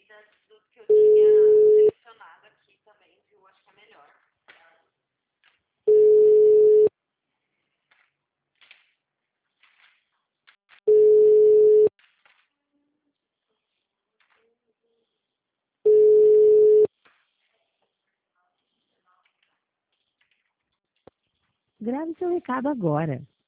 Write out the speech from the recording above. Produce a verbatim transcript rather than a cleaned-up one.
das, dos que eu tinha selecionado aqui também, viu? Acho que é melhor. Grave seu recado agora.